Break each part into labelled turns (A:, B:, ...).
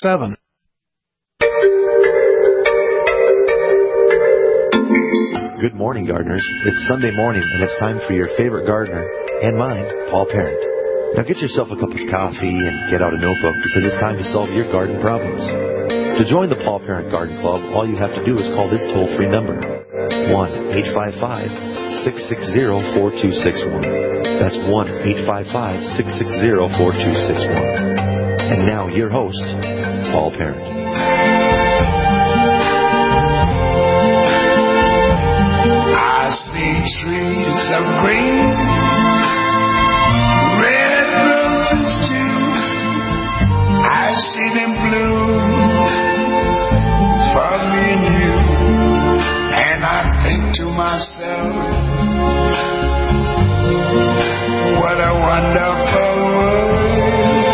A: 7.
B: Good morning, gardeners. It's Sunday morning, and it's time for your favorite gardener, and mine, Paul Parent. Now get yourself a cup of coffee and get out a notebook, because it's time to solve your garden problems. To join the Paul Parent Garden Club, all you have to do is call this toll-free number, 1-855-660-4261. That's 1-855-660-4261. And now, your host, Paul Parent.
C: I see trees of green, red roses too. I see them bloom for me and you. And I think to myself, what a wonderful world.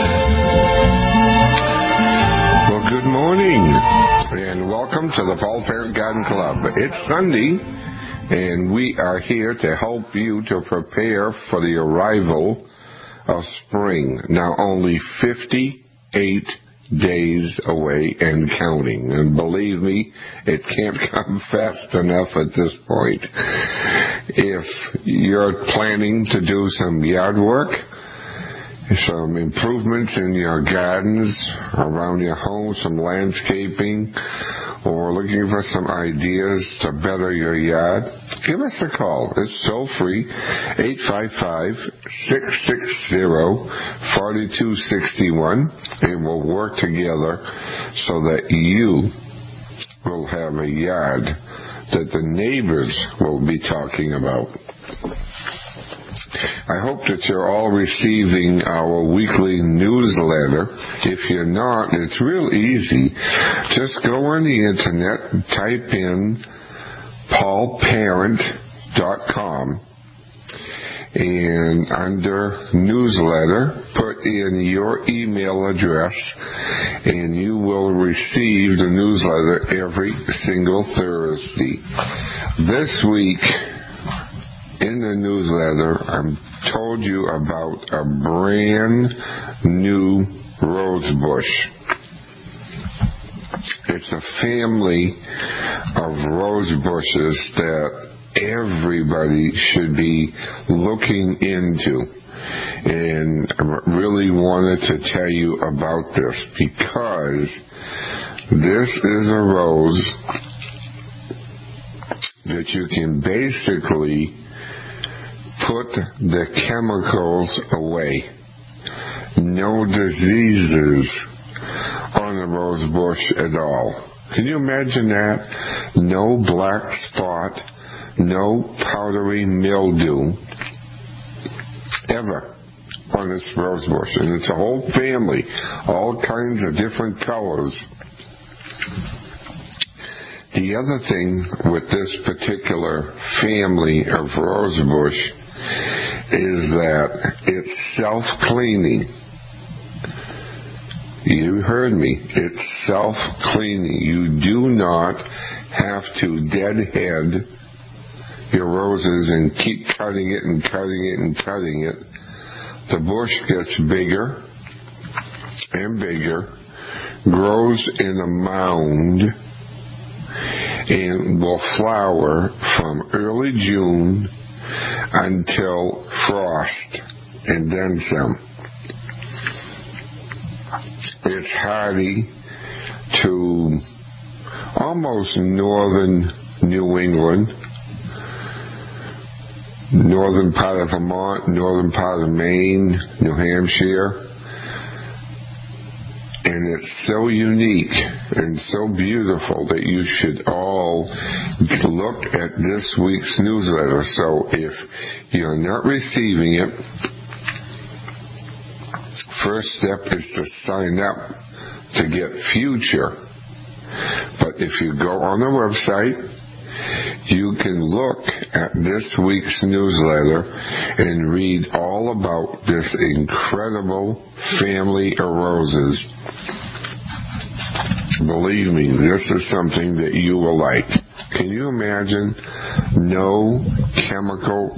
D: Well, good morning, and welcome to the Paul Parent Garden Club. It's Sunday, and we are here to help you to prepare for the arrival of spring. Now only 58 days away and counting. And believe me, it can't come fast enough at this point. If you're planning to do some yard work, some improvements in your gardens, around your home, some landscaping, or looking for some ideas to better your yard, give us a call. It's toll free, 855-660-4261, and we'll work together so that you will have a yard that the neighbors will be talking about. I hope that you're all receiving our weekly newsletter. If you're not, it's real easy. Just go on the internet and type in paulparent.com, and under newsletter, put in your email address, and you will receive the newsletter every single Thursday. This week, in the newsletter, I told you about a brand new rose bush. It's a family of rose bushes that everybody should be looking into. And I really wanted to tell you about this because this is a rose that you can basically put the chemicals away. No diseases on the rose bush at all. Can you imagine that? No black spot, no powdery mildew ever on this rose bush. And it's a whole family, all kinds of different colors. The other thing with this particular family of rose bush is that it's self-cleaning. You heard me. It's self-cleaning. You do not have to deadhead your roses and keep cutting it and cutting it and cutting it. The bush gets bigger and bigger, grows in a mound, and will flower from early June until frost, and then some. It's hardy to almost northern New England, northern part of Vermont, northern part of Maine, New Hampshire. And it's so unique and so beautiful that you should all look at this week's newsletter. So if you're not receiving it, first step is to sign up to get future. But if you go on the website, you can look at this week's newsletter and read all about this incredible family of roses. Believe me, this is something that you will like. Can you imagine no chemical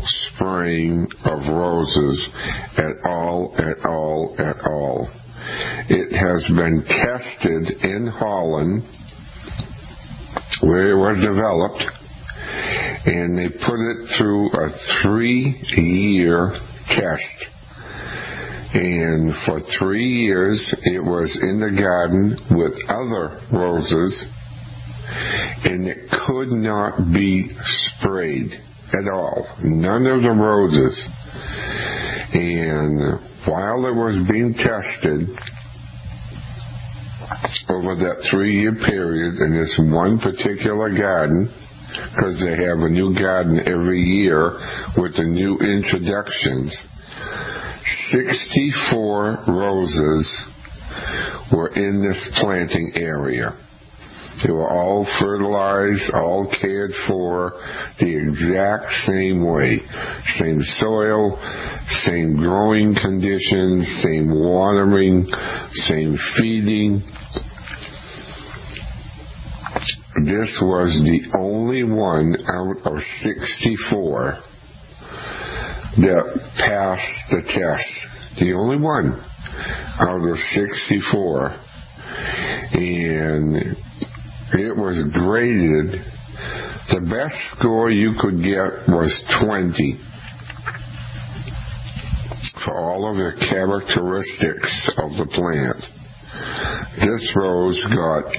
D: spraying of roses at all? It has been tested in Holland, where it was developed, and they put it through a 3-year test. And for 3 years, it was in the garden with other roses, and it could not be sprayed at all. None of the roses. And while it was being tested over that 3-year period in this one particular garden, because they have a new garden every year with the new introductions, 64 roses were in this planting area. They were all fertilized, all cared for the exact same way. Same soil, same growing conditions, same watering, same feeding. This was the only one out of 64 that passed the test. The only one out of 64. And it was graded. The best score you could get was 20 for all of the characteristics of the plant. This rose got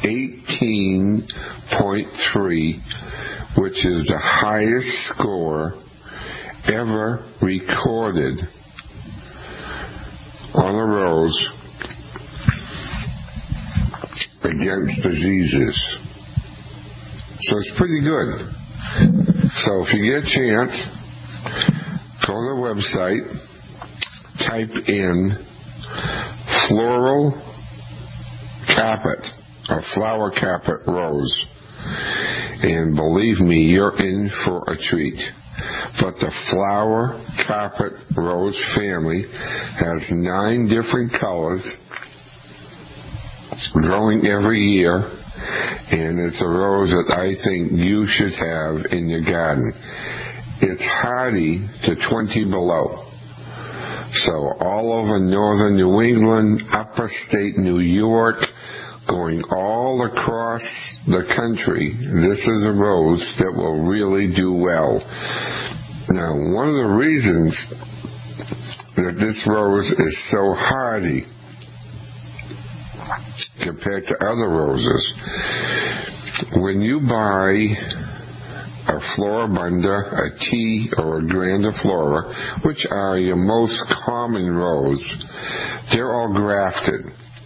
D: 18.3, which is the highest score ever recorded on a rose against diseases. So it's pretty good. So if you get a chance, go to the website, type in floral carpet or flower carpet rose, and believe me, you're in for a treat. But the flower carpet rose family has 9 different colors growing every year, and it's a rose that I think you should have in your garden. It's hardy to 20 below. So all over northern New England, upper state New York, going all across the country, this is a rose that will really do well. Now, one of the reasons that this rose is so hardy compared to other roses, when you buy a Floribunda, a T, or a Grandiflora, which are your most common rose, they're all grafted.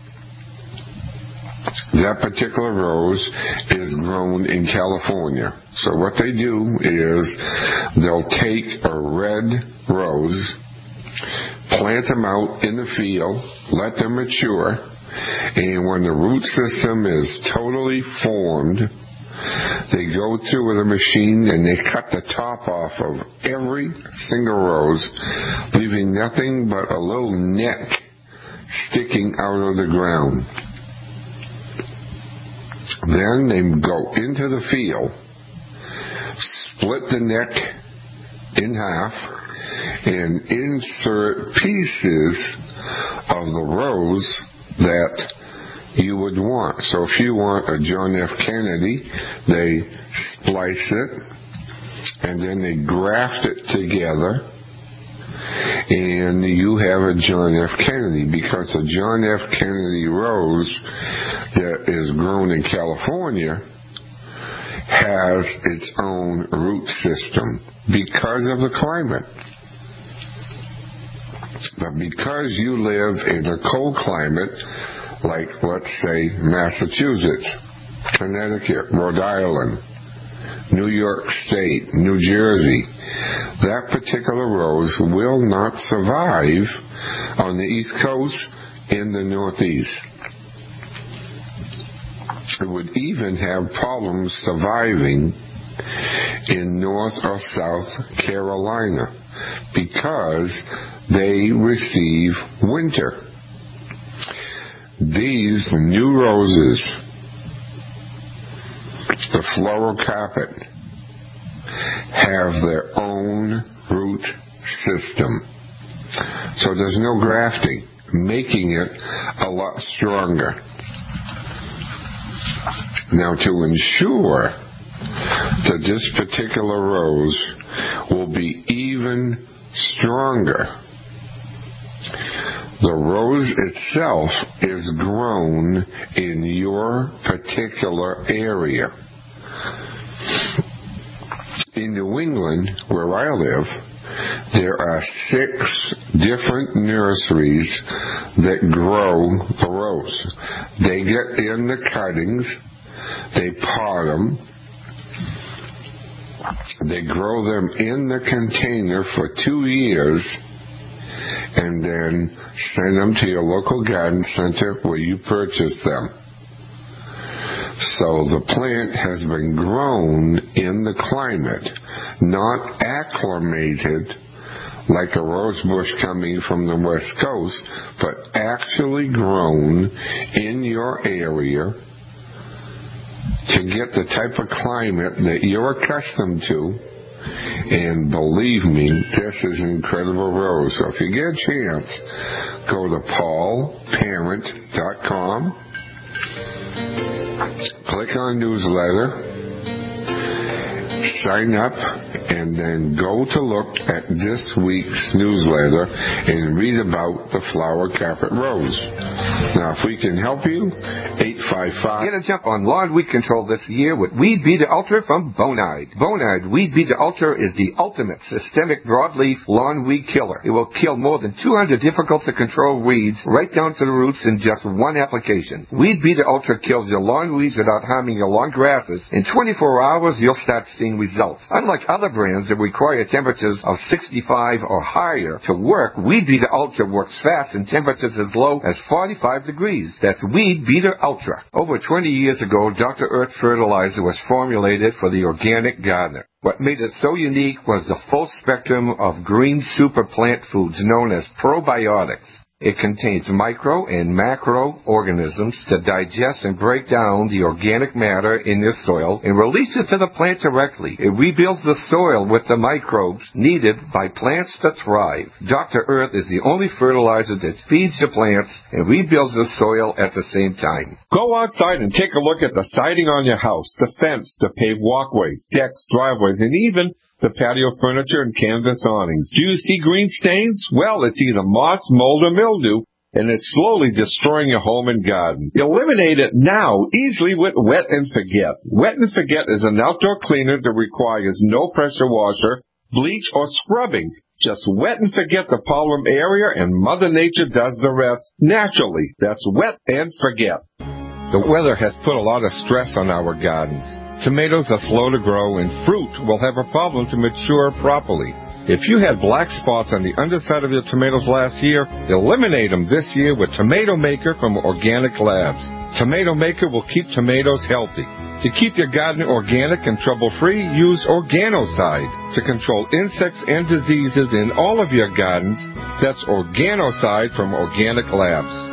D: That particular rose is grown in California. So what they do is they'll take a red rose, plant them out in the field, let them mature, and when the root system is totally formed, they go through with a machine and they cut the top off of every single rose, leaving nothing but a little neck sticking out of the ground. Then they go into the field, split the neck in half, and insert pieces of the rose that you would want. So if you want a John F. Kennedy, they splice it, and then they graft it together, and you have a John F. Kennedy, because a John F. Kennedy rose that is grown in California has its own root system because of the climate. But because you live in a cold climate, like, let's say, Massachusetts, Connecticut, Rhode Island, New York State, New Jersey, that particular rose will not survive on the East Coast in the Northeast. It would even have problems surviving in North or South Carolina because they receive winter. These new roses, the floral carpet, have their own root system. So there's no grafting. making it a lot stronger. Now, to ensure that this particular rose will be even stronger, the rose itself is grown in your particular area. In New England, where I live, there are 6 different nurseries that grow the rose. They get in the cuttings, they pot them, they grow them in the container for 2 years, and then send them to your local garden center where you purchase them. So the plant has been grown in the climate, not acclimated like a rose bush coming from the West Coast, but actually grown in your area to get the type of climate that you're accustomed to. And believe me, this is an incredible rose. So if you get a chance, go to paulparent.com, click on newsletter, sign up, and then go to look at this week's newsletter and read about the flower carpet rose. Now, if we can help you, 855.
A: Get a jump on lawn weed control this year with Weed Beater Ultra from Bonide. Bonide Weed Beater Ultra is the ultimate systemic broadleaf lawn weed killer. It will kill more than 200 difficult-to-control weeds right down to the roots in just one application. Weed Beater Ultra kills your lawn weeds without harming your lawn grasses. In 24 hours, you'll start seeing results. Unlike other brands that require temperatures of 65 or higher to work, Weed Beater Ultra works fast in temperatures as low as 45 degrees. That's Weed Beater Ultra. Over 20 years ago, Dr. Earth fertilizer was formulated for the organic gardener. What made it so unique was the full spectrum of green super plant foods known as probiotics. It contains micro and macro organisms to digest and break down the organic matter in your soil and release it to the plant directly. It rebuilds the soil with the microbes needed by plants to thrive. Dr. Earth is the only fertilizer that feeds the plants and rebuilds the soil at the same time.
D: Go outside and take a look at the siding on your house, the fence, the paved walkways, decks, driveways, and even the patio furniture and canvas awnings. Do you see green stains? Well, it's either moss, mold, or mildew, and it's slowly destroying your home and garden. Eliminate it now easily with Wet and Forget. Wet and Forget is an outdoor cleaner that requires no pressure washer, bleach, or scrubbing. Just wet and forget the problem area, and Mother Nature does the rest naturally. That's Wet and Forget. The weather has put a lot of stress on our gardens. Tomatoes are slow to grow, and fruit will have a problem to mature properly. If you had black spots on the underside of your tomatoes last year, eliminate them this year with Tomato Maker from Organic Labs. Tomato Maker will keep tomatoes healthy. To keep your garden organic and trouble-free, use Organocide to control insects and diseases in all of your gardens. That's Organocide from Organic Labs.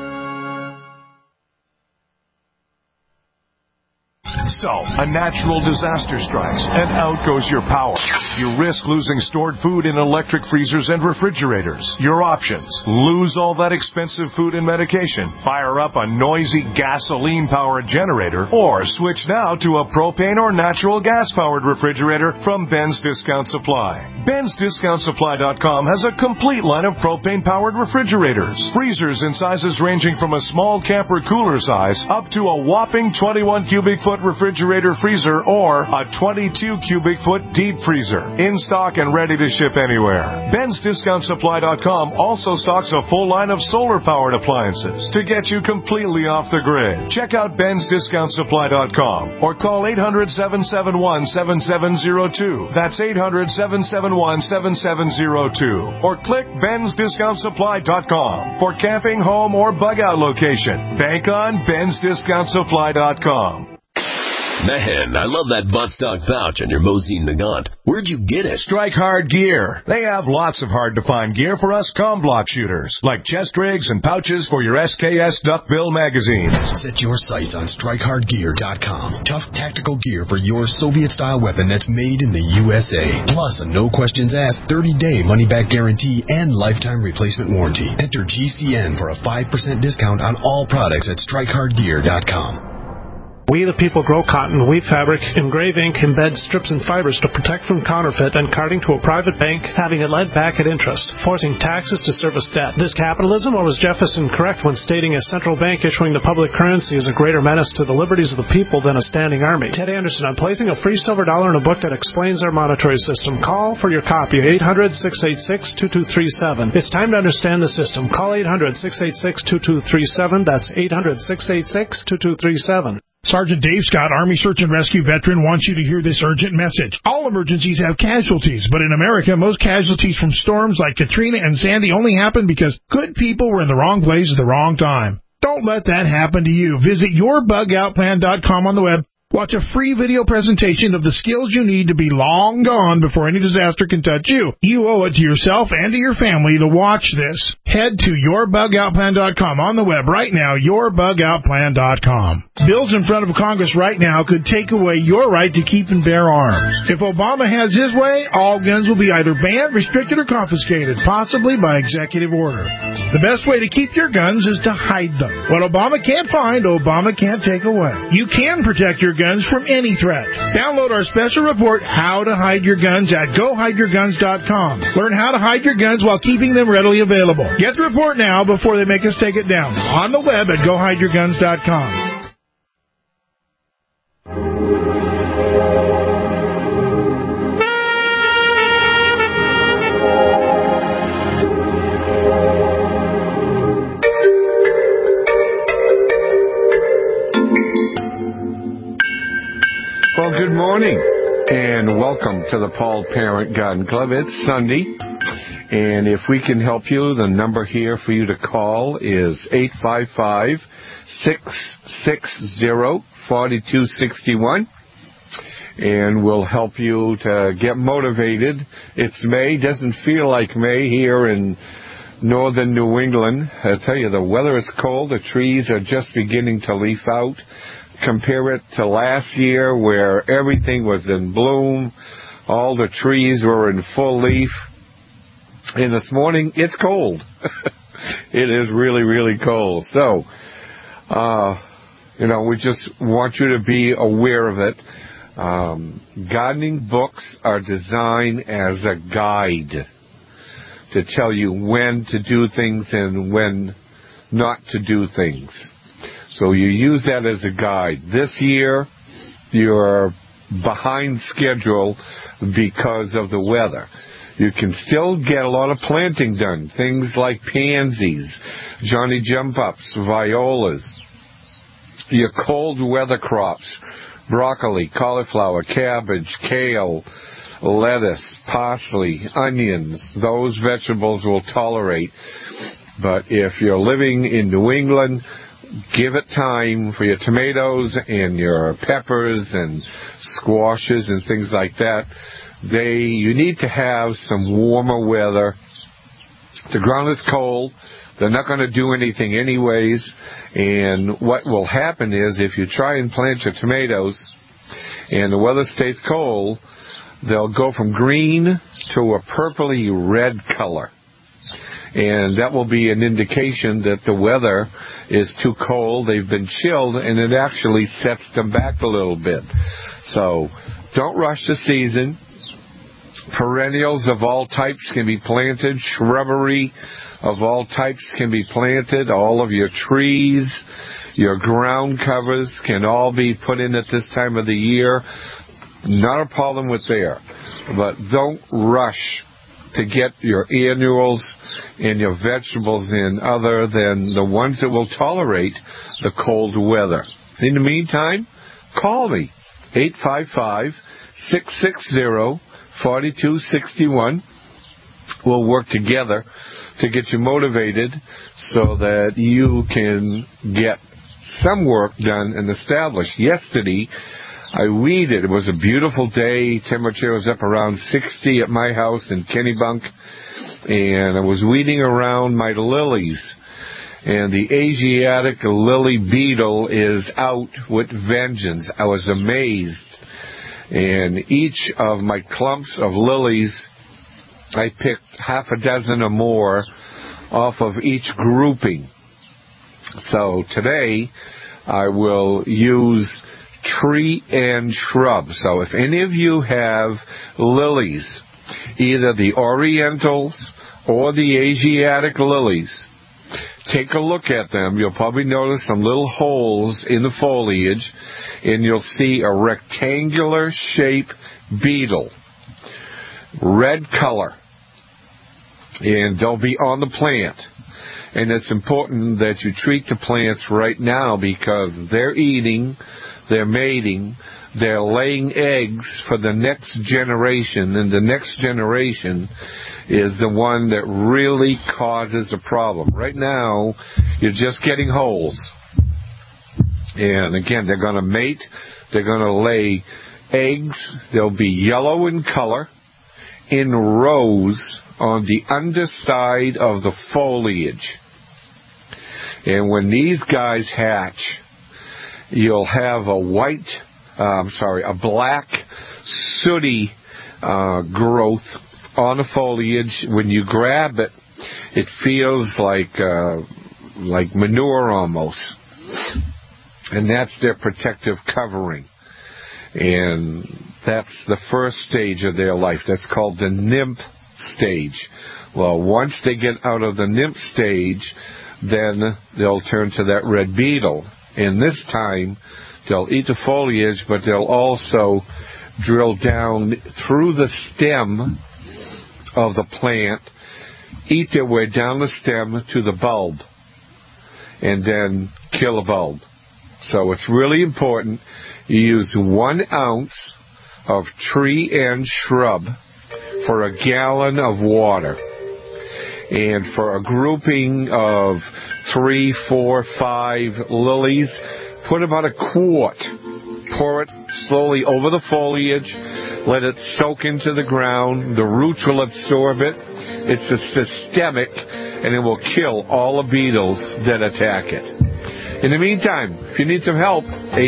E: So, a natural disaster strikes, and out goes your power. You risk losing stored food in electric freezers and refrigerators. Your options: lose all that expensive food and medication, fire up a noisy gasoline-powered generator, or switch now to a propane or natural gas-powered refrigerator from Ben's Discount Supply. Ben'sDiscountSupply.com has a complete line of propane-powered refrigerators. Freezers in sizes ranging from a small camper cooler size up to a whopping 21 cubic foot refrigerator freezer or a 22 cubic foot deep freezer. In stock and ready to ship anywhere. Ben'sDiscountSupply.com also stocks a full line of solar-powered appliances to get you completely off the grid. Check out Ben'sDiscountSupply.com or call 800-771-7702. That's 800-771-7702. Or click Ben'sDiscountSupply.com for camping, home, or bug-out location. Bank on Ben'sDiscountSupply.com.
F: Man, I love that buttstock pouch on your Mosin Nagant. Where'd you get it?
E: Strike Hard Gear. They have lots of hard-to-find gear for us comblock shooters, like chest rigs and pouches for your SKS Duckbill magazine.
G: Set your sights on StrikeHardGear.com. Tough tactical gear for your Soviet-style weapon that's made in the USA. Plus a no-questions-asked 30-day money-back guarantee and lifetime replacement warranty. Enter GCN for a 5% discount on all products at StrikeHardGear.com.
H: We the people grow cotton, weave fabric, engrave ink, embed strips and fibers to protect from counterfeit and carting to a private bank, having it lent back at interest, forcing taxes to service debt. This capitalism, or was Jefferson correct when stating a central bank issuing the public currency is a greater menace to the liberties of the people than a standing army? Ted Anderson, I'm placing a free silver dollar in a book that explains our monetary system. Call for your copy, 800-686-2237. It's time to understand the system. Call 800-686-2237. That's 800-686-2237.
I: Sergeant Dave Scott, Army Search and Rescue veteran, wants you to hear this urgent message. All emergencies have casualties, but in America, most casualties from storms like Katrina and Sandy only happen because good people were in the wrong place at the wrong time. Don't let that happen to you. Visit YourBugOutPlan.com on the web. Watch a free video presentation of the skills you need to be long gone before any disaster can touch you. You owe it to yourself and to your family to watch this. Head to YourBugOutPlan.com on the web right now, YourBugOutPlan.com. Bills in front of Congress right now could take away your right to keep and bear arms. If Obama has his way, all guns will be either banned, restricted, or confiscated, possibly by executive order. The best way to keep your guns is to hide them. What Obama can't find, Obama can't take away. You can protect your guns from any threat. Download our special report, How to Hide Your Guns, at GoHideYourGuns.com. Learn how to hide your guns while keeping them readily available. Get the report now before they make us take it down. On the web at GoHideYourGuns.com.
D: Well, good morning, and welcome to the Paul Parent Garden Club. It's Sunday, and if we can help you, the number here for you to call is 855-660-4261, and we'll help you to get motivated. It's May. Doesn't feel like May here in northern New England. I tell you, the weather is cold. The trees are just beginning to leaf out. Compare it to last year where everything was in bloom, all the trees were in full leaf, and this morning it's cold. It is really, really cold. So, we just want you to be aware of it. Gardening books are designed as a guide to tell you when to do things and when not to do things. So you use that as a guide. This year, you're behind schedule because of the weather. You can still get a lot of planting done. Things like pansies, Johnny jump-ups, violas, your cold weather crops, broccoli, cauliflower, cabbage, kale, lettuce, parsley, onions. Those vegetables will tolerate. But if you're living in New England, give it time for your tomatoes and your peppers and squashes and things like that. You need to have some warmer weather. The ground is cold. They're not going to do anything anyways. And what will happen is if you try and plant your tomatoes and the weather stays cold, they'll go from green to a purpley red color. And that will be an indication that the weather is too cold, they've been chilled, and it actually sets them back a little bit. So don't rush the season. Perennials of all types can be planted. Shrubbery of all types can be planted. All of your trees, your ground covers can all be put in at this time of the year. Not a problem with there. But don't rush to get your annuals and your vegetables in other than the ones that will tolerate the cold weather. In the meantime, call me, 855-660-4261. We'll work together to get you motivated so that you can get some work done and established. Yesterday, I weeded. It was a beautiful day. Temperature was up around 60 at my house in Kennebunk. And I was weeding around my lilies. And the Asiatic lily beetle is out with vengeance. I was amazed. And each of my clumps of lilies, I picked half a dozen or more off of each grouping. So today, I will use tree and shrub. So if any of you have lilies, either the Orientals or the Asiatic lilies, take a look at them. You'll probably notice some little holes in the foliage, and you'll see a rectangular shape beetle, red color, and they'll be on the plant. And it's important that you treat the plants right now because they're eating, they're mating, they're laying eggs for the next generation, and the next generation is the one that really causes a problem. Right now, you're just getting holes. And again, they're going to mate, they're going to lay eggs, they'll be yellow in color, in rows on the underside of the foliage. And when these guys hatch, you'll have a black, sooty growth on the foliage. When you grab it, it feels like manure almost. And that's their protective covering. And that's the first stage of their life. That's called the nymph stage. Well, once they get out of the nymph stage, then they'll turn to that red beetle. And this time, they'll eat the foliage, but they'll also drill down through the stem of the plant, eat their way down the stem to the bulb, and then kill a bulb. So it's really important you use 1 ounce of tree and shrub for a gallon of water. And for a grouping of 3, 4, 5 lilies, put about a quart. Pour it slowly over the foliage. Let it soak into the ground. The roots will absorb it. It's a systemic, and it will kill all the beetles that attack it. In the meantime, if you need some help,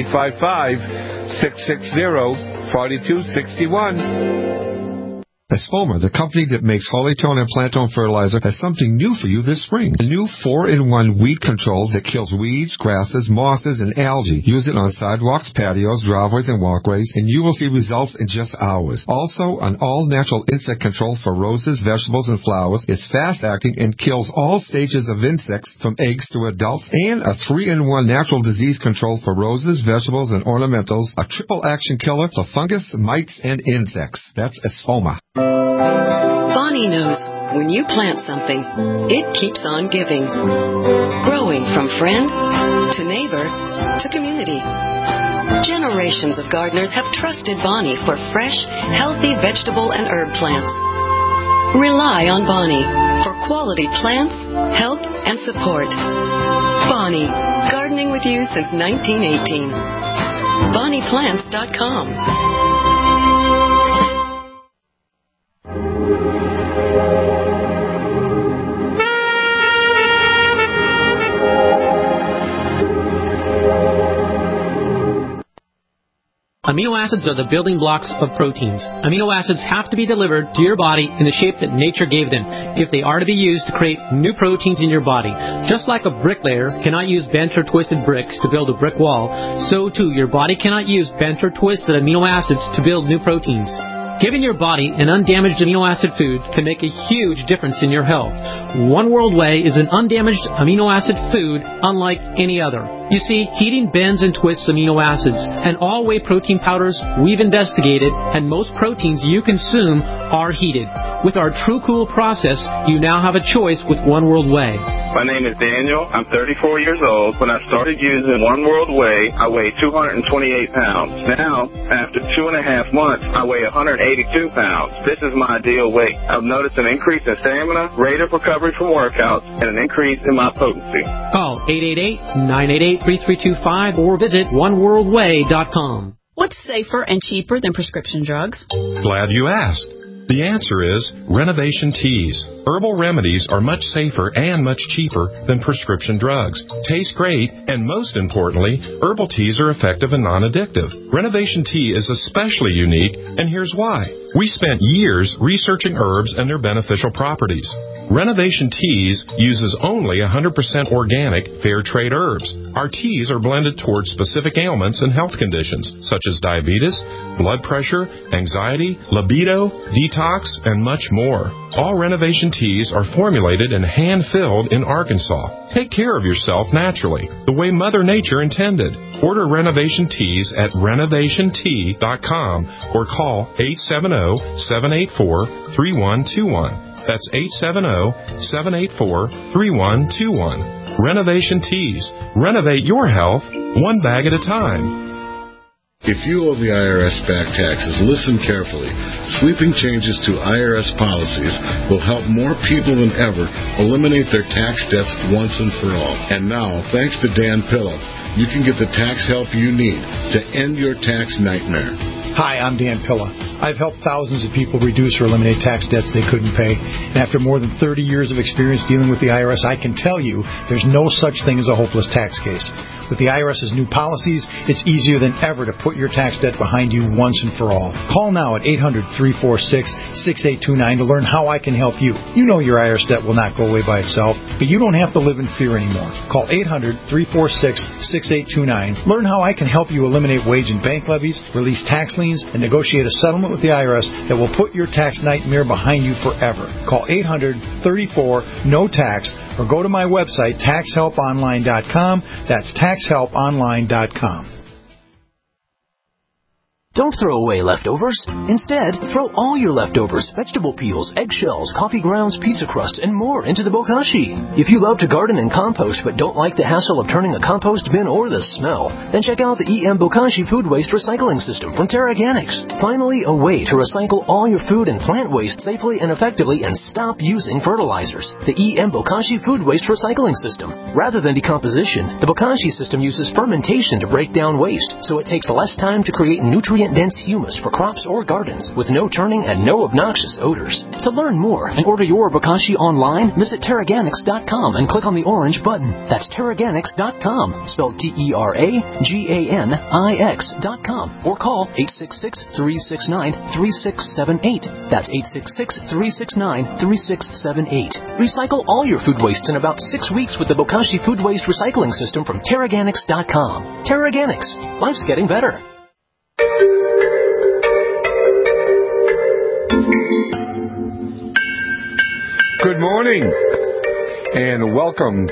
D: 855-660-4261.
A: Espoma, the company that makes Hollytone and Plantone fertilizer, has something new for you this spring. A new 4-in-1 weed control that kills weeds, grasses, mosses, and algae. Use it on sidewalks, patios, driveways, and walkways, and you will see results in just hours. Also, an all-natural insect control for roses, vegetables, and flowers. It's fast-acting and kills all stages of insects from eggs to adults. And a 3-in-1 natural disease control for roses, vegetables, and ornamentals. A triple-action killer for fungus, mites, and insects. That's Espoma.
J: Bonnie knows when you plant something, it keeps on giving. Growing from friend to neighbor to community. Generations of gardeners have trusted Bonnie for fresh, healthy vegetable and herb plants. Rely on Bonnie for quality plants, help, and support. Bonnie, gardening with you since 1918. BonniePlants.com.
K: Amino acids are the building blocks of proteins. Amino acids have to be delivered to your body in the shape that nature gave them if they are to be used to create new proteins in your body. Just like a bricklayer cannot use bent or twisted bricks to build a brick wall, so too your body cannot use bent or twisted amino acids to build new proteins. Giving your body an undamaged amino acid food can make a huge difference in your health. One World Whey is an undamaged amino acid food unlike any other. You see, heating bends and twists amino acids, and all whey protein powders we've investigated, and most proteins you consume are heated. With our True Cool process, you now have a choice with One World Whey.
L: My name is Daniel. I'm 34 years old. When I started using One World Whey, I weighed 228 pounds. Now, after 2.5 months, I weigh 182 pounds. This is my ideal weight. I've noticed an increase in stamina, rate of recovery from workouts, and an increase in my potency.
K: Call 888-988-3325 or visit oneworldwhey.com.
M: What's safer and cheaper than prescription drugs?
N: Glad you asked. The answer is Renovation Teas. Herbal remedies are much safer and much cheaper than prescription drugs. Taste great, and most importantly, herbal teas are effective and non-addictive. Renovation Tea is especially unique, and here's why. We spent years researching herbs and their beneficial properties. Renovation Teas uses only 100% organic, fair trade herbs. Our teas are blended towards specific ailments and health conditions, such as diabetes, blood pressure, anxiety, libido, detox, and much more. All Renovation Teas are formulated and hand-filled in Arkansas. Take care of yourself naturally, the way Mother Nature intended. Order Renovation Teas at renovationtea.com or call 870-784-3121. That's 870-784-3121. Renovation Teas. Renovate your health one bag at a time.
O: If you owe the IRS back taxes, listen carefully. Sweeping changes to IRS policies will help more people than ever eliminate their tax debts once and for all. And now, thanks to Dan Pilla, you can get the tax help you need to end your tax nightmare.
P: Hi, I'm Dan Pilla. I've helped thousands of people reduce or eliminate tax debts they couldn't pay. And after more than 30 years of experience dealing with the IRS, I can tell you there's no such thing as a hopeless tax case. With the IRS's new policies, it's easier than ever to put your tax debt behind you once and for all. Call now at 800-346-6829 to learn how I can help you. You know your IRS debt will not go away by itself, but you don't have to live in fear anymore. Call 800-346-6829. Learn how I can help you eliminate wage and bank levies, release tax liens, and negotiate a settlement with the IRS that will put your tax nightmare behind you forever. Call 800-34-NO-TAX or go to my website, taxhelponline.com. That's taxhelponline.com.
Q: Don't throw away leftovers. Instead, throw all your leftovers, vegetable peels, eggshells, coffee grounds, pizza crusts, and more into the bokashi. If you love to garden and compost but don't like the hassle of turning a compost bin or the smell, then check out the EM Bokashi Food Waste Recycling System from TerraGanix. Finally, a way to recycle all your food and plant waste safely and effectively and stop using fertilizers. The EM Bokashi Food Waste Recycling System. Rather than decomposition, the Bokashi system uses fermentation to break down waste, so it takes less time to create nutrient-dense humus for crops or gardens with no turning and no obnoxious odors. To learn more and order your Bokashi online, visit TerraGanix.com and click on the orange button. That's TerraGanix.com, spelled TerraGanix.com, or call 866-369-3678. That's 866-369-3678. Recycle all your food wastes in about 6 weeks with the Bokashi Food Waste Recycling System from TerraGanix.com. TerraGanix. Life's getting better.
D: Good morning and welcome.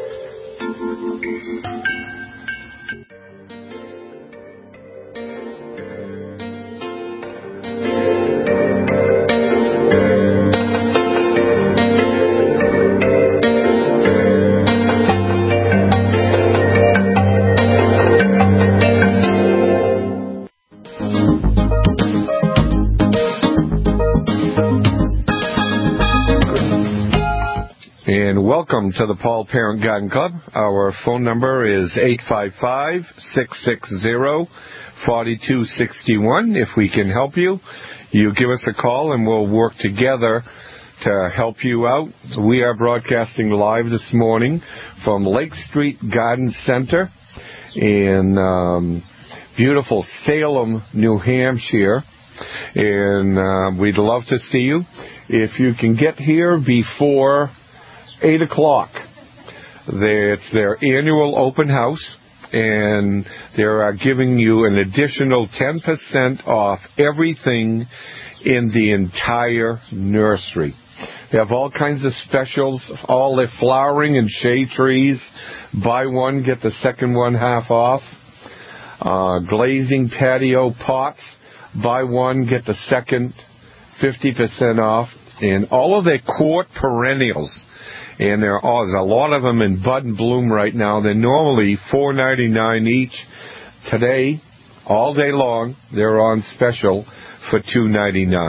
D: Welcome to the Paul Parent Garden Club. Our phone number is 855-660-4261. If we can help you, you give us a call and we'll work together to help you out. We are broadcasting live this morning from Lake Street Garden Center in beautiful Salem, New Hampshire. And we'd love to see you. If you can get here before 8 o'clock. It's their annual open house, and they are giving you an additional 10% off everything in the entire nursery. They have all kinds of specials, all their flowering and shade trees. Buy one, get the second one half off. Glazing patio pots. Buy one, get the second 50% off. And all of their court perennials. And there's a lot of them in bud and bloom right now. They're normally $4.99 each. Today, all day long, they're on special for $2.99.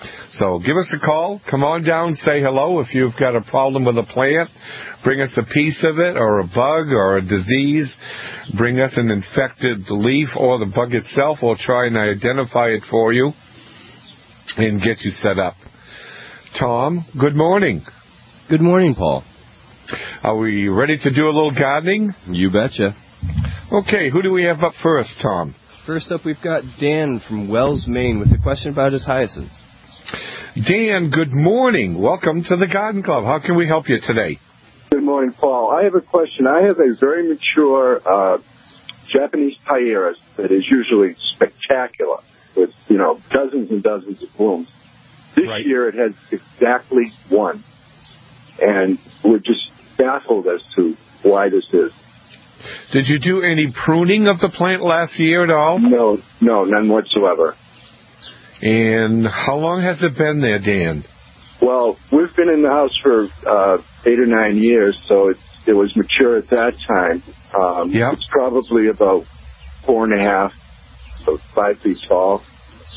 D: So give us a call. Come on down, say hello. If you've got a problem with a plant, bring us a piece of it or a bug or a disease. Bring us an infected leaf or the bug itself. We'll try and identify it for you and get you set up. Tom, good morning.
R: Good morning, Paul.
D: Are we ready to do a little gardening?
R: You betcha.
D: Okay, who do we have up first, Tom?
R: First up, we've got Dan from Wells, Maine, with a question about his hyacinths.
D: Dan, good morning. Welcome to the Garden Club. How can we help you today?
S: Good morning, Paul. I have a question. I have a very mature Japanese Pieris that is usually spectacular with, dozens and dozens of blooms. This year it has exactly one. And we're just baffled as to why this is.
D: Did you do any pruning of the plant last year at all?
S: No, none whatsoever.
D: And how long has it been there, Dan?
S: Well, we've been in the house for 8 or 9 years, so it was mature at that time. It's probably about 4.5, so 5 feet tall.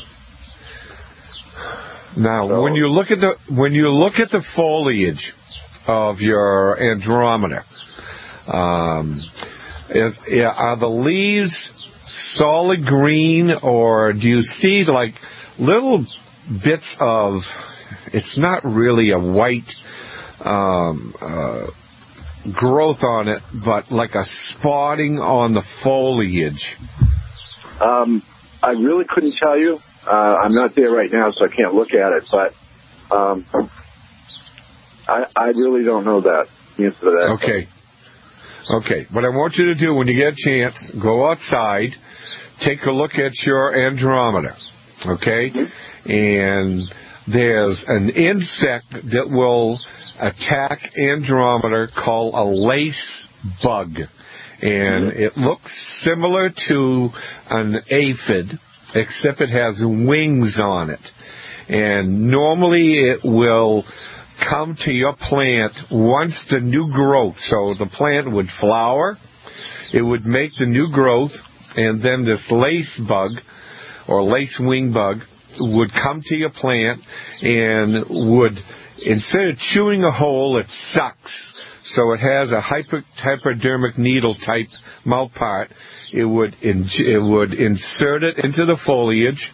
D: Now, when you look at the foliage of your Andromeda, are the leaves solid green, or do you see like little bits of? It's not really a white growth on it, but like a spotting on the foliage.
S: I really couldn't tell you. I'm not there right now, so I can't look at it, but I really don't know the answer to that.
D: Okay. What I want you to do when you get a chance, go outside, take a look at your Andromeda, okay? Mm-hmm. And there's an insect that will attack Andromeda called a lace bug. And it looks similar to an aphid, except it has wings on it. And normally it will come to your plant once the new growth. So the plant would flower, it would make the new growth, and then this lace bug or lace wing bug would come to your plant and would, instead of chewing a hole, it sucks. So it has a hypodermic needle type mouth part. It would insert it into the foliage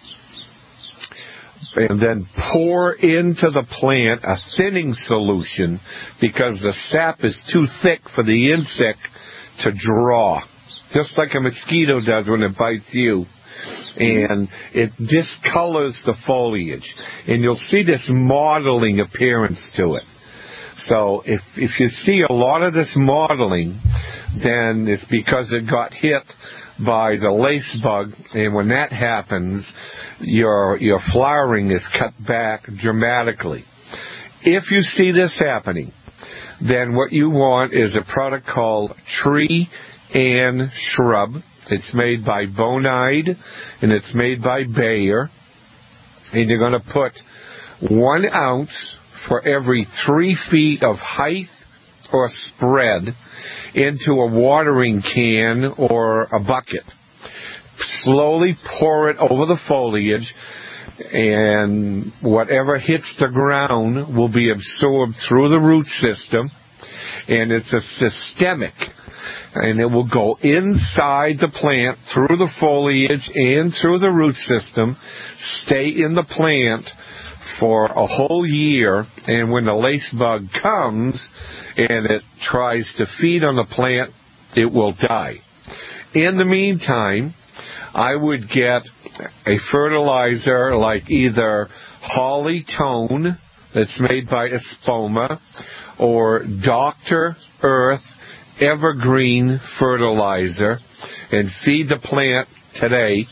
D: and then pour into the plant a thinning solution because the sap is too thick for the insect to draw, just like a mosquito does when it bites you. And it discolors the foliage. And you'll see this mottling appearance to it. So if you see a lot of this mottling, then it's because it got hit by the lace bug, and when that happens, your flowering is cut back dramatically. If you see this happening, then what you want is a product called Tree and Shrub. It's made by Bonide, and it's made by Bayer. And you're going to put 1 ounce for every 3 feet of height or spread into a watering can or a bucket. Slowly pour it over the foliage, and whatever hits the ground will be absorbed through the root system, and it's a systemic, and it will go inside the plant through the foliage and through the root system, stay in the plant for a whole year, and when the lace bug comes and it tries to feed on the plant, it will die. In the meantime, I would get a fertilizer like either Holly Tone, that's made by Espoma, or Dr. Earth Evergreen fertilizer, and feed the plant today.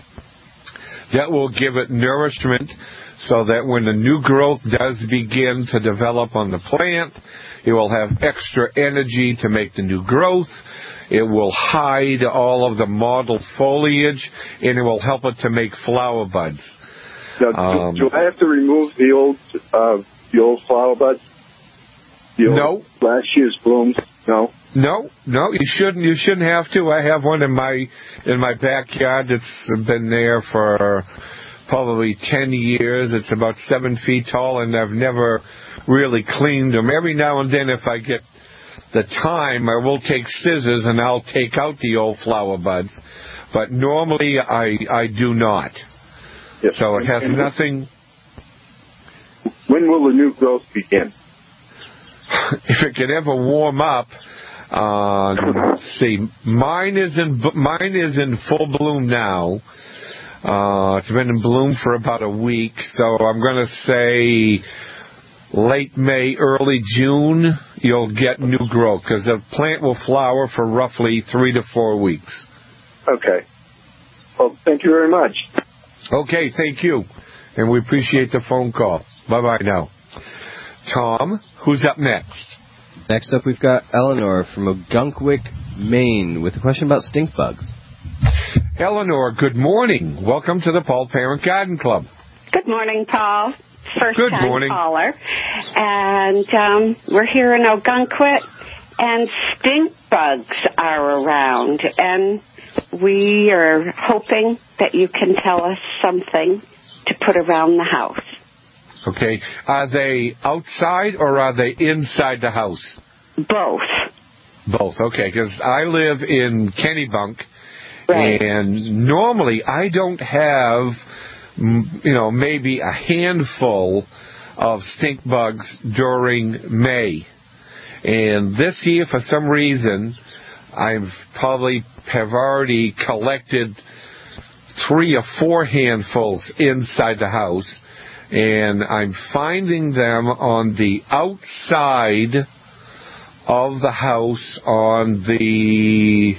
D: That will give it nourishment so that when the new growth does begin to develop on the plant, it will have extra energy to make the new growth. It will hide all of the mottled foliage, and it will help it to make flower buds.
S: Now, do I have to remove the old flower buds?
D: No.
S: Last year's blooms? No.
D: No, you shouldn't. You shouldn't have to. I have one in my backyard that's been there for probably 10 years. It's about 7 feet tall, and I've never really cleaned them. Every now and then, if I get the time, I will take scissors and I'll take out the old flower buds. But normally I do not.
S: Yes.
D: So it has nothing.
S: When will the new growth begin?
D: If it could ever warm up, let's see. Mine is in full bloom now. It's been in bloom for about a week, so I'm going to say late May, early June, you'll get new growth because the plant will flower for roughly 3 to 4 weeks.
S: Okay. Well, thank you very much.
D: Okay, thank you. And we appreciate the phone call. Bye-bye now. Tom, who's up next?
R: Next up, we've got Eleanor from Ogunquit, Maine, with a question about stink bugs.
D: Eleanor, good morning. Welcome to the Paul Parent Garden Club.
T: Good morning, Paul.
D: First-time
T: caller. And we're here in Ogunquit, and stink bugs are around. And we are hoping that you can tell us something to put around the house.
D: Okay. Are they outside or are they inside the house?
T: Both.
D: Both, okay, because I live in Kennebunk,
T: right.
D: And normally I don't have, maybe a handful of stink bugs during May. And this year, for some reason, I've probably have already collected 3 or 4 handfuls inside the house, and I'm finding them on the outside of the house on the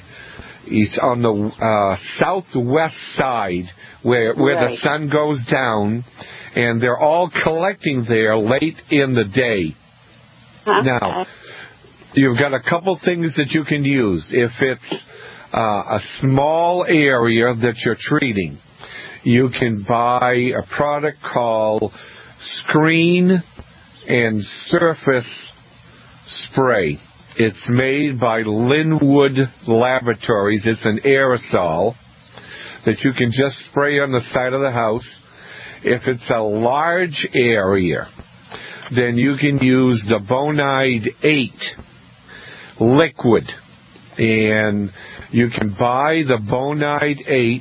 D: southwest side where the sun goes down, and they're all collecting there late in the day. Now, you've got a couple things that you can use. If it's a small area that you're treating, you can buy a product called Screen and Surface Spray. It's made by Linwood Laboratories. It's an aerosol that you can just spray on the side of the house. If it's a large area, then you can use the Bonide 8 liquid. And you can buy the Bonide 8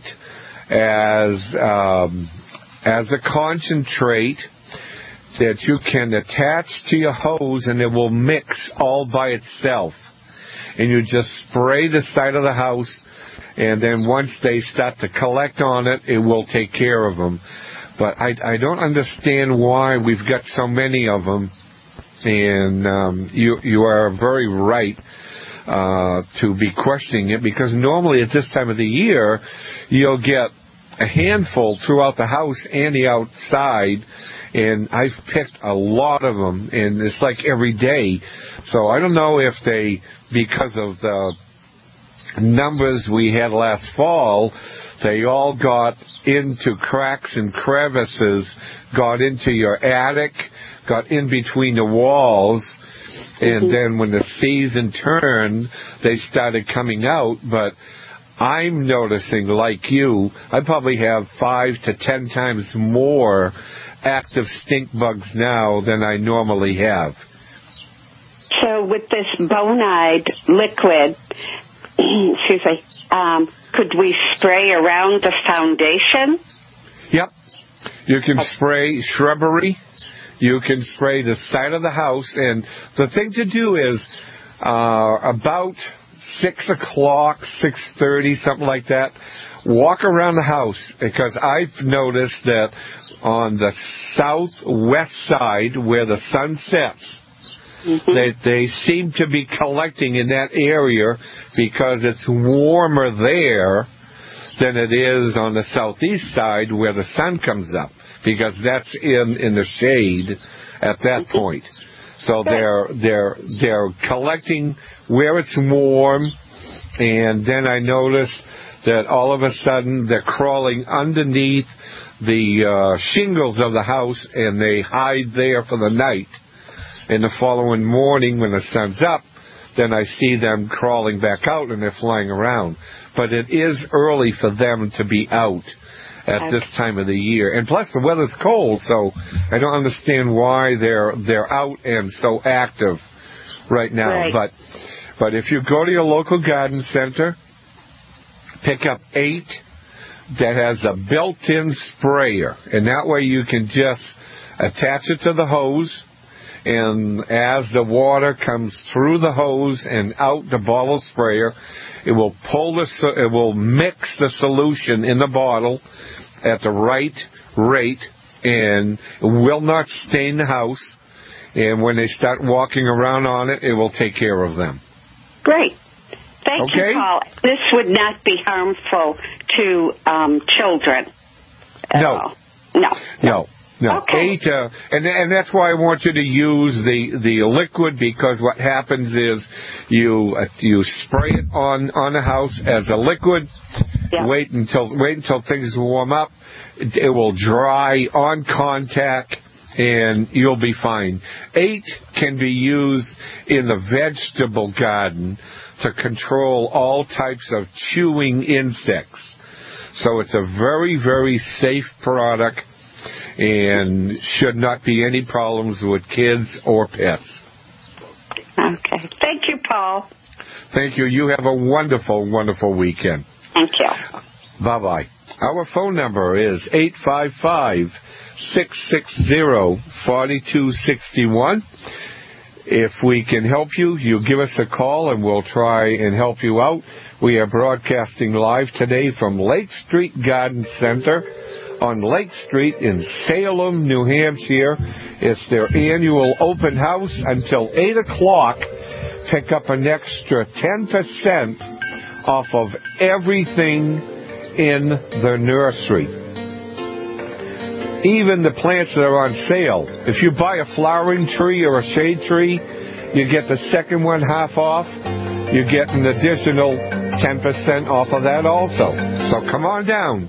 D: as a concentrate that you can attach to your hose, and it will mix all by itself. And you just spray the side of the house, and then once they start to collect on it, it will take care of them. But I don't understand why we've got so many of them. And you are very right to be questioning it, because normally at this time of the year, you'll get a handful throughout the house and the outside, and I've picked a lot of them, and it's like every day. So I don't know if because of the numbers we had last fall, they all got into cracks and crevices, got into your attic, got in between the walls, and then when the season turned, they started coming out. But I'm noticing, like you, I probably have 5 to 10 times more active stink bugs now than I normally have.
T: So with this Bonide liquid, could we spray around the foundation?
D: Yep. You can spray shrubbery. You can spray the side of the house. And the thing to do is about 6 o'clock, 6:30, something like that, walk around the house, because I've noticed that on the southwest side where the sun sets, they seem to be collecting in that area because it's warmer there than it is on the southeast side where the sun comes up, because that's in the shade at that point. So they're collecting where it's warm, and then I noticed that all of a sudden they're crawling underneath the shingles of the house, and they hide there for the night. And the following morning when the sun's up, then I see them crawling back out and they're flying around. But it is early for them to be out. at this time of the year. And plus, the weather's cold, so I don't understand why they're out and so active right now.
T: Right.
D: But if you go to your local garden center, pick up 8 that has a built-in sprayer, and that way you can just attach it to the hose, and as the water comes through the hose and out the bottle sprayer, it will it will mix the solution in the bottle at the right rate, and it will not stain the house. And when they start walking around on it, it will take care of them.
T: Great. Thank you, Paul. This would not be harmful to children at all. No. Okay.
D: 8, and that's why I want you to use the liquid, because what happens is you spray it on the house as a liquid. Yeah. Wait until things warm up. It will dry on contact, and you'll be fine. 8 can be used in the vegetable garden to control all types of chewing insects. So it's a very, very safe product, and should not be any problems with kids or pets.
T: Okay. Thank you, Paul.
D: Thank you. You have a wonderful, wonderful weekend.
T: Thank you.
D: Bye-bye. Our phone number is 855-660-4261. If we can help you, you give us a call and we'll try and help you out. We are broadcasting live today from Lake Street Garden Center on Lake Street in Salem, New Hampshire. It's their annual open house until 8 o'clock. Pick up an extra 10% off of everything in the nursery. Even the plants that are on sale. If you buy a flowering tree or a shade tree, you get the second one half off. You get an additional 10% off of that also. So come on down.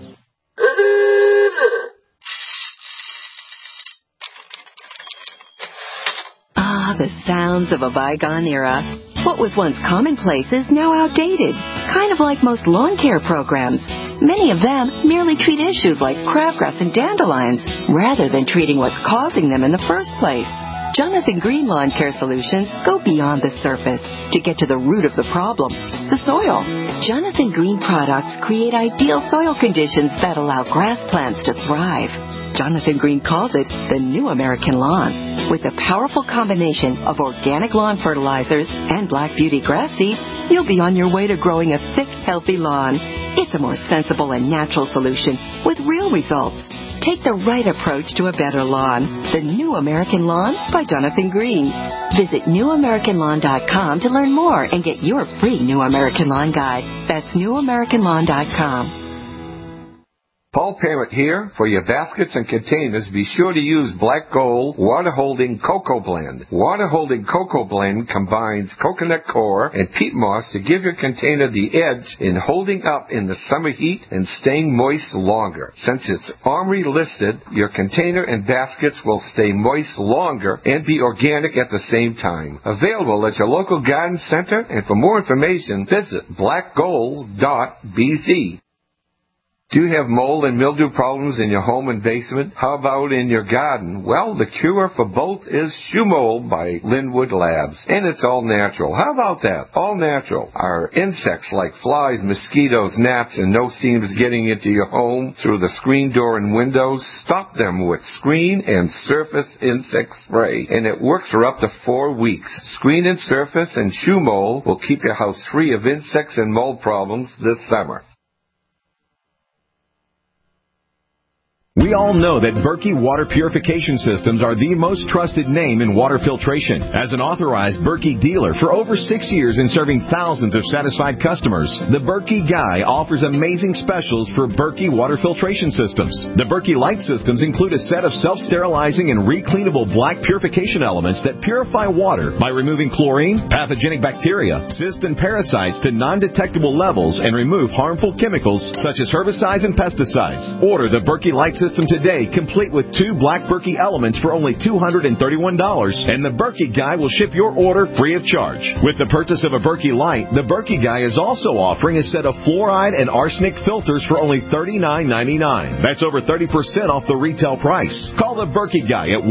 U: The sounds of a bygone era. What was once commonplace is now outdated, kind of like most lawn care programs. Many of them merely treat issues like crabgrass and dandelions, rather than treating what's causing them in the first place. Jonathan Green Lawn Care Solutions go beyond the surface to get to the root of the problem, the soil. Jonathan Green products create ideal soil conditions that allow grass plants to thrive. Jonathan Green calls it the New American Lawn. With a powerful combination of organic lawn fertilizers and Black Beauty grass seed, you'll be on your way to growing a thick, healthy lawn. It's a more sensible and natural solution with real results. Take the right approach to a better lawn. The New American Lawn by Jonathan Green. Visit newamericanlawn.com to learn more and get your free New American Lawn Guide. That's newamericanlawn.com.
A: Paul Parent here. For your baskets and containers, be sure to use Black Gold Water-Holding Cocoa Blend. Water-Holding Cocoa Blend combines coconut coir and peat moss to give your container the edge in holding up in the summer heat and staying moist longer. Since it's OMRI listed, your container and baskets will stay moist longer and be organic at the same time. Available at your local garden center, and for more information, visit blackgold.bz. Do you have mold and mildew problems in your home and basement? How about in your garden? Well, the cure for both is Shumold by Linwood Labs. And it's all natural. How about that? All natural. Our insects like flies, mosquitoes, gnats, and no seams getting into your home through the screen door and windows? Stop them with Screen and Surface Insect Spray. And it works for up to 4 weeks. Screen and Surface and Shumold will keep your house free of insects and mold problems this summer.
V: We all know that Berkey Water Purification Systems are the most trusted name in water filtration. As an authorized Berkey dealer for over 6 years and serving thousands of satisfied customers, the Berkey Guy offers amazing specials for Berkey Water Filtration Systems. The Berkey Light Systems include a set of self-sterilizing and recleanable black purification elements that purify water by removing chlorine, pathogenic bacteria, cysts, and parasites to non-detectable levels and remove harmful chemicals such as herbicides and pesticides. Order the Berkey Light Systems system today, complete with 2 Black Berkey elements for only $231, and the Berkey Guy will ship your order free of charge. With the purchase of a Berkey Light, the Berkey Guy is also offering a set of fluoride and arsenic filters for only $39.99. That's over 30% off the retail price. Call the Berkey Guy at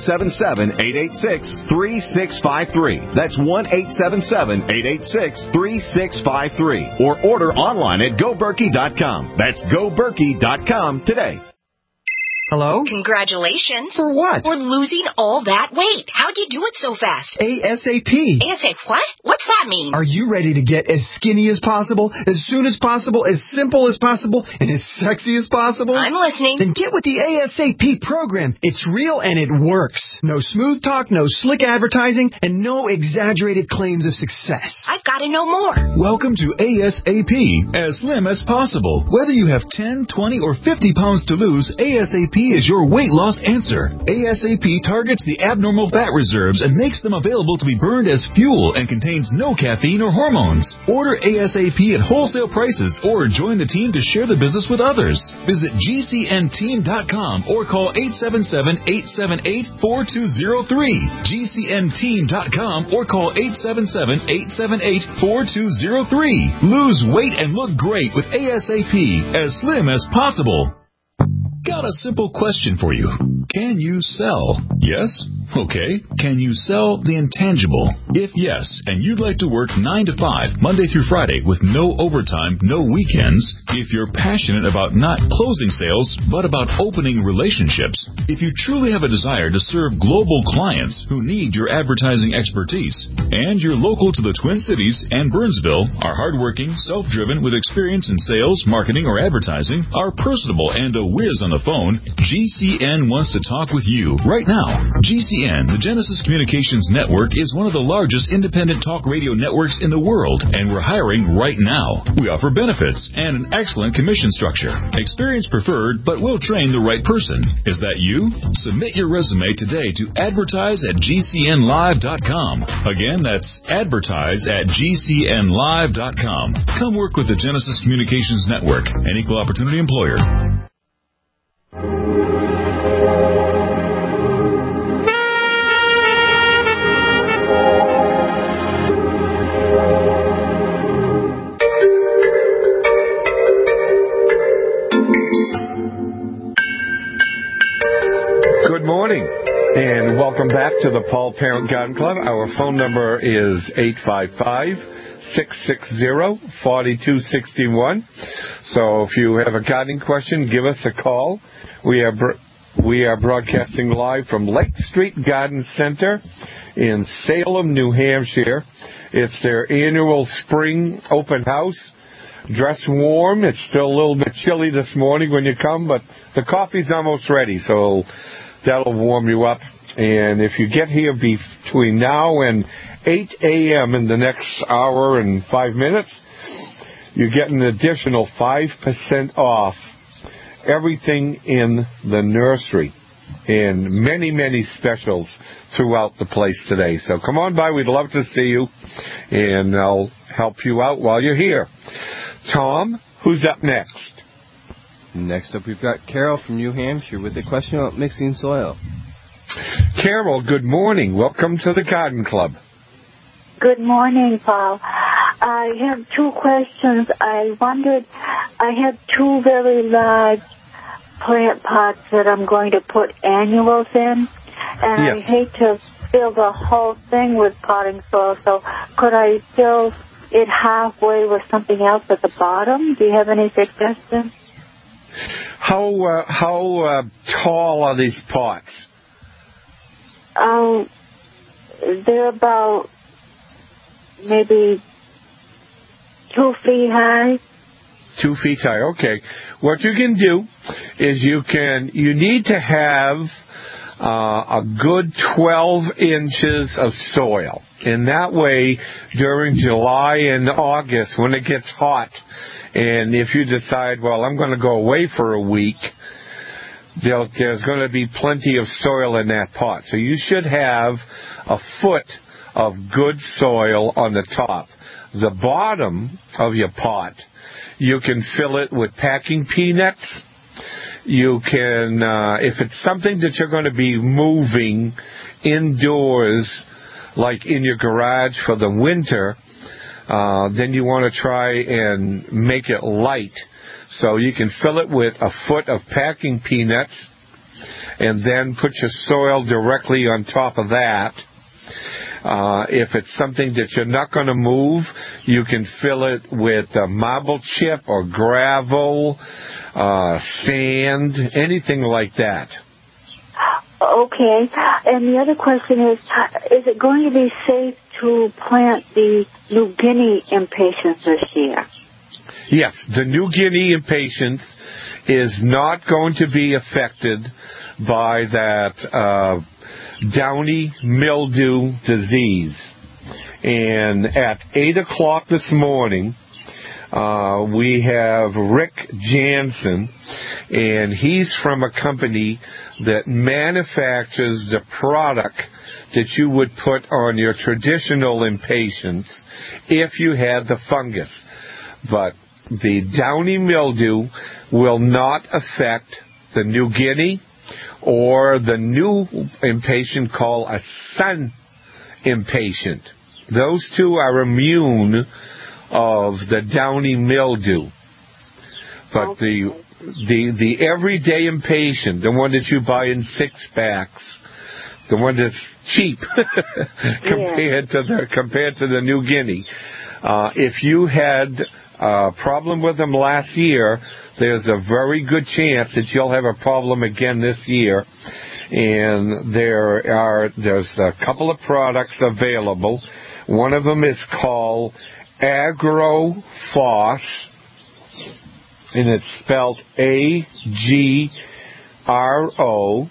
V: 1-877-886-3653. That's 1-877-886-3653. Or order online at GoBerkey.com. That's GoBerkey.com today.
B: Hello?
C: Congratulations.
B: For what?
C: For losing all that weight. How'd you do it so fast?
B: ASAP.
C: ASAP what? What's that mean?
B: Are you ready to get as skinny as possible, as soon as possible, as simple as possible, and as sexy as possible?
C: I'm listening.
B: Then get with the ASAP program. It's real and it works. No smooth talk, no slick advertising, and no exaggerated claims of success.
C: I've got to know more.
W: Welcome to ASAP, as slim as possible. Whether you have 10, 20, or 50 pounds to lose, ASAP is your weight loss answer. ASAP targets the abnormal fat reserves and makes them available to be burned as fuel and contains no caffeine or hormones. Order ASAP at wholesale prices or join the team to share the business with others. Visit GCNteam.com or call 877-878-4203. GCNteam.com or call 877-878-4203. Lose weight and look great with ASAP, as slim as possible. Got a simple question for you. Can you sell? Yes? Okay. Can you sell the intangible? If yes, and you'd like to work 9 to 5, Monday through Friday, with no overtime, no weekends, if you're passionate about not closing sales, but about opening relationships, if you truly have a desire to serve global clients who need your advertising expertise, and you're local to the Twin Cities and Burnsville, are hardworking, self-driven, with experience in sales, marketing, or advertising, are personable and a whiz on the phone, GCN wants to talk with you right now. GCN, the Genesis Communications Network, is one of the largest independent talk radio networks in the world, and we're hiring right now. We offer benefits and an excellent commission structure. Experience preferred, but we'll train the right person. Is that you? Submit your resume today to advertise@gcnlive.com. Again, that's advertise@gcnlive.com. Come work with the Genesis Communications Network, an equal opportunity employer.
A: Good morning, and welcome back to the Paul Parent Garden Club. Our phone number is 855-660-4261. So if you have a gardening question, give us a call. We are broadcasting live from Lake Street Garden Center in Salem, New Hampshire. It's their annual spring open house. Dress warm. It's still a little bit chilly this morning when you come, but the coffee's almost ready, so that'll warm you up. And if you get here between now and 8 a.m. in the next hour and 5 minutes, you get an additional 5% off everything in the nursery. And many, many specials throughout the place today. So come on by. We'd love to see you, and I'll help you out while you're here. Tom, who's up next?
R: Next up, we've got Carol from New Hampshire with a question about mixing soil.
A: Carol, good morning. Welcome to the Garden Club.
X: Good morning, Paul. I have 2 questions. I wondered, I have 2 very large plant pots that I'm going to put annuals in, and yes. I hate to fill the whole thing with potting soil, so could I fill it halfway with something else at the bottom? Do you have any suggestions?
A: How tall are these pots?
X: They're about maybe 2 feet high.
A: 2 feet high, okay. What you can do is you need to have a good 12 inches of soil. And that way, during July and August, when it gets hot, and if you decide, well, I'm going to go away for a week, there's going to be plenty of soil in that pot. So you should have a foot of good soil on the top. The bottom of your pot, you can fill it with packing peanuts.
D: you can, if it's something that you're going to be moving indoors, like in your garage for the winter, then you want to try and make it light. So you can fill it with a foot of packing peanuts and then put your soil directly on top of that. If it's something that you're not going to move, you can fill it with marble chip or gravel, sand, anything like that.
X: Okay. And the other question is it going to be safe to plant the New Guinea impatiens this year?
D: Yes, the New Guinea impatiens is not going to be affected by that downy mildew disease. And at 8 o'clock this morning, we have Rick Jansen, and he's from a company that manufactures the product that you would put on your traditional impatiens if you had the fungus. But the downy mildew will not affect the New Guinea or the new impatient called a sun impatient. Those two are immune of the downy mildew. But the everyday impatient, the one that you buy in 6-packs, the one that's cheap compared to the New Guinea, if you had a problem with them last year, there's a very good chance that you'll have a problem again this year. And there's a couple of products available. One of them is called AgroFos, and it's spelled AgroFos,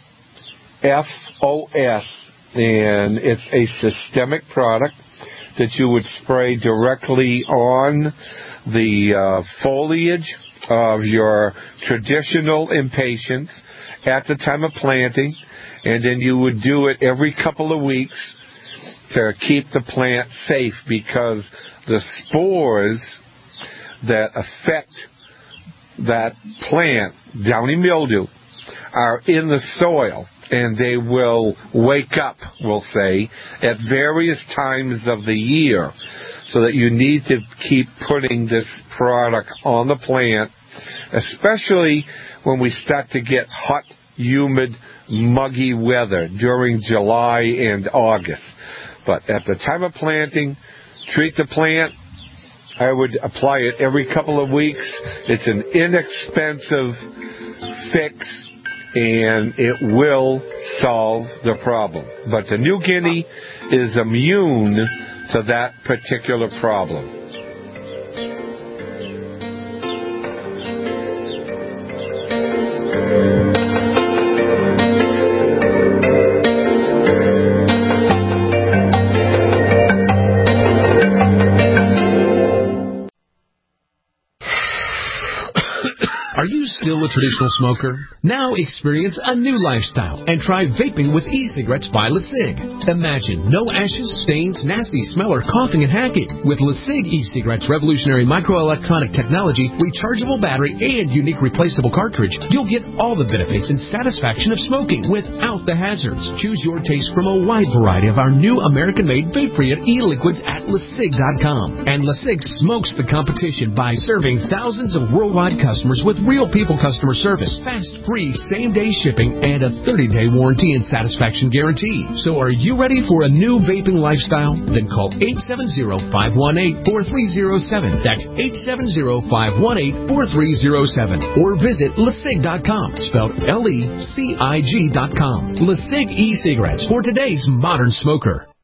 D: and it's a systemic product that you would spray directly on the foliage of your traditional impatiens at the time of planting, and then you would do it every couple of weeks to keep the plant safe, because the spores that affect that plant, downy mildew, are in the soil, and they will wake up, we'll say, at various times of the year, so that you need to keep putting this product on the plant, especially when we start to get hot, humid, muggy weather during July and August. But at the time of planting, treat the plant. I would apply it every couple of weeks. It's an inexpensive fix, and it will solve the problem. But the New Guinea is immune to that particular problem.
E: Are you still a traditional smoker? Now experience a new lifestyle and try vaping with e-cigarettes by LeSig. Imagine no ashes, stains, nasty smell, or coughing and hacking. With LeSig e-cigarettes' revolutionary microelectronic technology, rechargeable battery, and unique replaceable cartridge, you'll get all the benefits and satisfaction of smoking without the hazards. Choose your taste from a wide variety of our new American-made vape-free e-liquids at LeSig.com. And LeSig smokes the competition by serving thousands of worldwide customers with real people customer service, fast, free, same-day shipping, and a 30-day warranty and satisfaction guarantee. So are you ready for a new vaping lifestyle? Then call 870-518-4307. That's 870-518-4307. Or visit LeSig.com, spelled LECIG.com. LeSig e-cigarettes for today's modern smoker.